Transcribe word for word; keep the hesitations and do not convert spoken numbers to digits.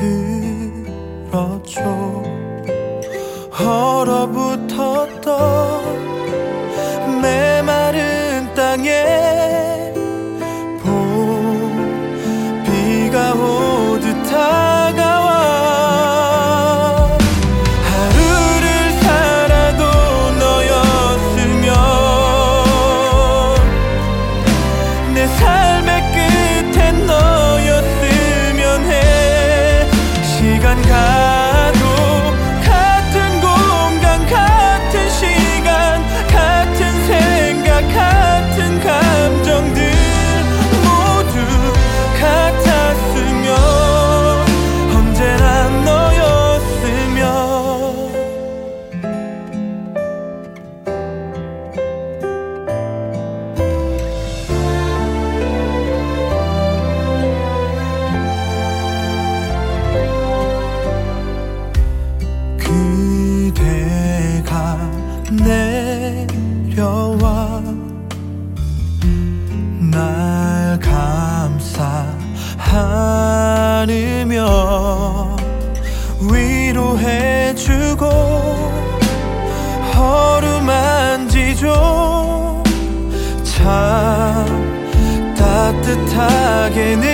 들어줘. 얼어붙었던 메마른 땅에 봄 비가 오듯 다가와. 하루를 살아도 너였으면 내 삶의 끝엔 너였으면 해. 시간 가도 같은 공간 같은 시간 같은 생각 같은 감정들 모두 같았으면 언제나 너였으면. 그대가 내려와 날 감싸 안으며 위로해주고 어루만지죠. 참 따뜻하게